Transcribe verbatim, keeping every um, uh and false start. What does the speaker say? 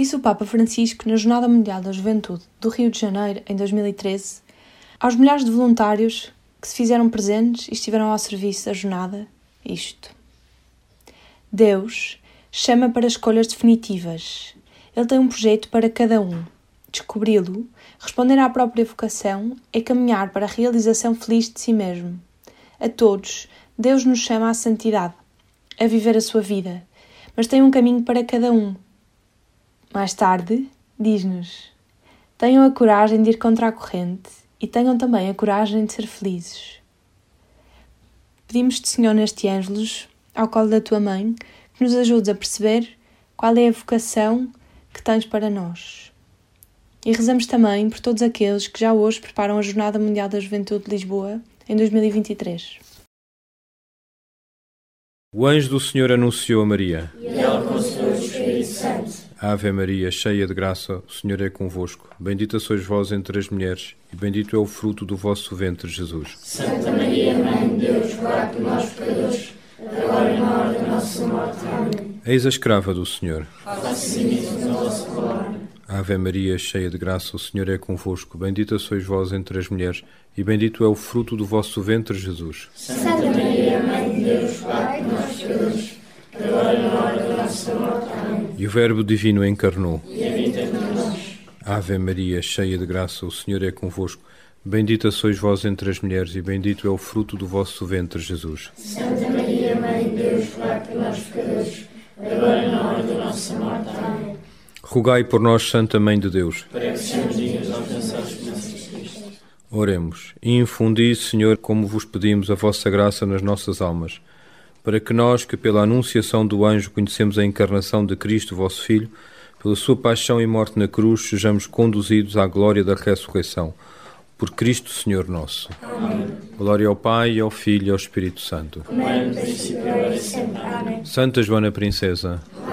Disse o Papa Francisco na Jornada Mundial da Juventude do Rio de Janeiro, em dois mil e treze, aos milhares de voluntários que se fizeram presentes e estiveram ao serviço da jornada, isto. Deus chama para escolhas definitivas. Ele tem um projeto para cada um. Descobri-lo, responder à própria vocação, é caminhar para a realização feliz de si mesmo. A todos, Deus nos chama à santidade, a viver a sua vida, mas tem um caminho para cada um. Mais tarde, diz-nos: tenham a coragem de ir contra a corrente e tenham também a coragem de ser felizes. Pedimos-te, Senhor, neste Ângelus, ao colo da tua mãe, que nos ajudes a perceber qual é a vocação que tens para nós. E rezamos também por todos aqueles que já hoje preparam a Jornada Mundial da Juventude de Lisboa em dois mil e vinte e três. O anjo do Senhor anunciou a Maria. E ela concebeu o Espírito Santo. Ave Maria, cheia de graça, o Senhor é convosco. Bendita sois vós entre as mulheres, e bendito é o fruto do vosso ventre, Jesus. Santa Maria, Mãe de Deus, rogai por nós, pecadores, agora e na hora da nossa morte. Amém. Eis a escrava do Senhor. Faça-se em mim a vossa palavra. Ave Maria, cheia de graça, o Senhor é convosco. Bendita sois vós entre as mulheres, e bendito é o fruto do vosso ventre, Jesus. Santa Maria, Mãe de Deus, rogai por nós, pecadores, agora e na hora da nossa morte. Amém. E o Verbo divino encarnou. E habita entre nós. Ave Maria, cheia de graça, o Senhor é convosco. Bendita sois vós entre as mulheres, e bendito é o fruto do vosso ventre, Jesus. Santa Maria, Mãe de Deus, rogai por nós, pecadores, agora e na hora da nossa morte. Amém. Rogai por nós, Santa Mãe de Deus. Para que sejamos dignos de alcançar as promessas de Cristo. Oremos. E infundi, Senhor, como vos pedimos, a vossa graça nas nossas almas, para que nós, que pela anunciação do anjo conhecemos a encarnação de Cristo, vosso Filho, pela sua paixão e morte na cruz, sejamos conduzidos à glória da ressurreição. Por Cristo, Senhor nosso. Amém. Glória ao Pai, ao Filho e ao Espírito Santo. Como é no princípio, agora e sempre. Amém. Santa Joana Princesa,